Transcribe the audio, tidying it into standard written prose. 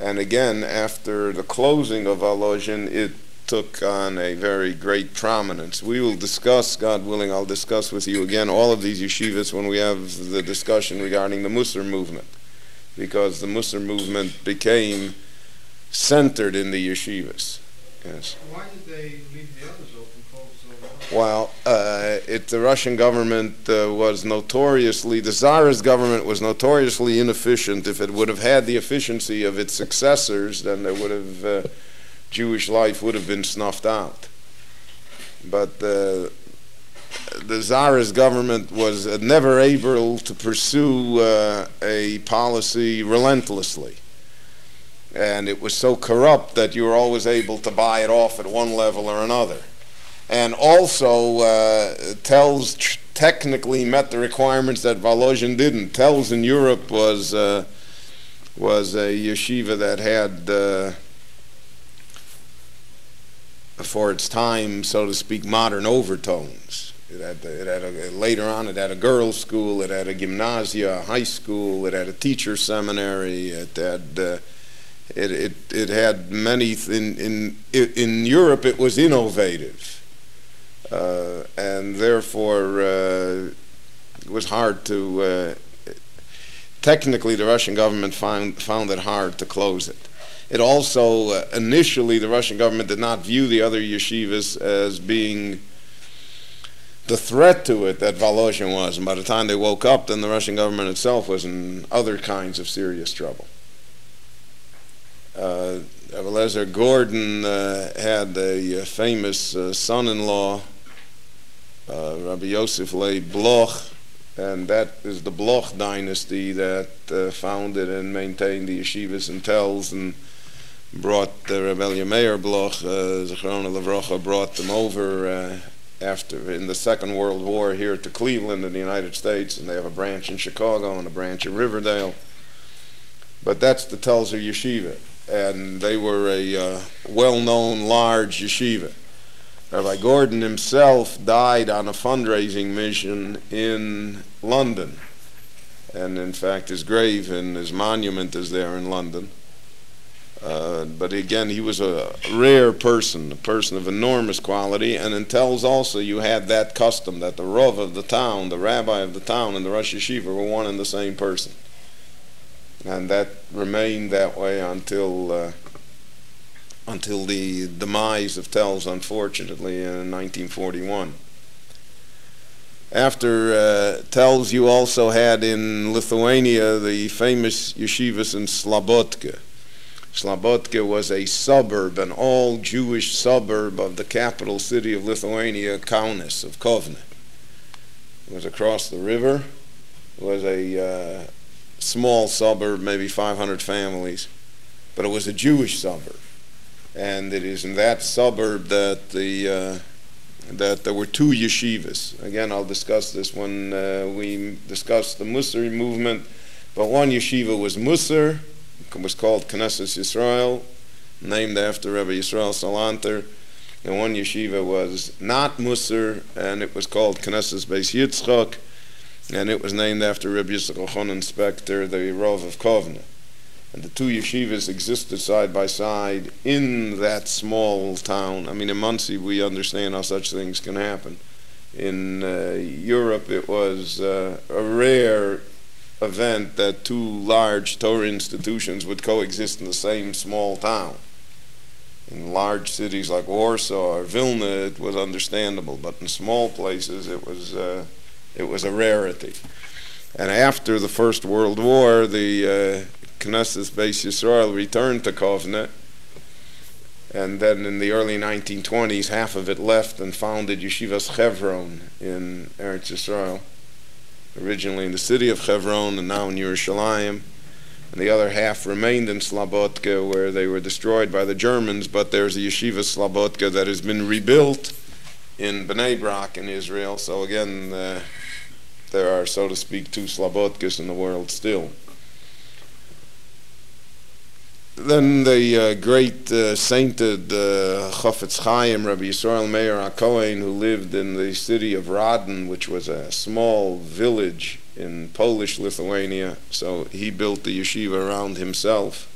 And again, after the closing of Volozhin, it took on a very great prominence. We will discuss, God willing, I'll discuss with you again all of these yeshivas when we have the discussion regarding the Musar movement, because the Musar movement became centered in the yeshivas. Yes. Why did they leave the others open? Well, the Russian government was notoriously, the Tsarist government was notoriously inefficient. If it would have had the efficiency of its successors, then there would have, Jewish life would have been snuffed out. But the Tsarist government was never able to pursue a policy relentlessly. And it was so corrupt that you were always able to buy it off at one level or another. And also, Telz technically met the requirements that Volozhin didn't. Telz in Europe was a yeshiva that had, for its time, so to speak, modern overtones. Later on, it had a girls' school, it had a gymnasia, a high school, it had a teacher seminary, it had many. In Europe, it was innovative. And therefore it was hard to, technically the Russian government found it hard to close it. It also, initially the Russian government did not view the other yeshivas as being the threat to it that Volozhin was, and by the time they woke up, then the Russian government itself was in other kinds of serious trouble. Eliezer Gordon had a famous son-in-law, Rabbi Yosef Leib Bloch, and that is the Bloch dynasty that founded and maintained the yeshivas in Telz and brought Rebbe Meir Bloch, Zechrona Levrocha, brought them over in the Second World War here to Cleveland in the United States, and they have a branch in Chicago and a branch in Riverdale. But that's the Telzer yeshiva, and they were a well-known large yeshiva. Rabbi Gordon himself died on a fundraising mission in London, and in fact his grave and his monument is there in London. But again, he was a rare person, a person of enormous quality, and in Telz also you had that custom that the Rav of the town, the rabbi of the town, and the Rosh Yeshiva were one and the same person. And that remained that way until the demise of Telz, unfortunately, in 1941. After Telz, you also had in Lithuania the famous yeshivas in Slabodka. Slabodka was a suburb, an all-Jewish suburb of the capital city of Lithuania, Kaunas, of Kovna. It was across the river. It was a small suburb, maybe 500 families, but it was a Jewish suburb. And it is in that suburb that that there were two yeshivas. Again, I'll discuss this when we discuss the Musar movement, but one yeshiva was Musar, was called Knesset Yisrael, named after Rebbe Yisrael Salanter, and one yeshiva was not Musar, and it was called Knesset Beis Yitzchak, and it was named after Rebbe Yitzchak Elchanan Spector, the Rav of Kovna. And the two yeshivas existed side by side in that small town. I mean, in Muncie, we understand how such things can happen. In Europe, it was a rare event that two large Torah institutions would coexist in the same small town. In large cities like Warsaw or Vilna, it was understandable, but in small places, it was a rarity. And after the First World War, the Knesset Beis Yisrael returned to Kovna, and then in the early 1920s, half of it left and founded Yeshivas Chevron in Eretz Yisrael, originally in the city of Chevron and now in Yerushalayim, and the other half remained in Slabodka, where they were destroyed by the Germans, but there's a Yeshiva Slabodka that has been rebuilt in Bnei Brak in Israel, so again, there are, so to speak, two Slabodkas in the world still. Then the great sainted Chafetz Chaim, Rabbi Yisrael Meir HaKohen, who lived in the city of Radin, which was a small village in Polish Lithuania, so he built the yeshiva around himself.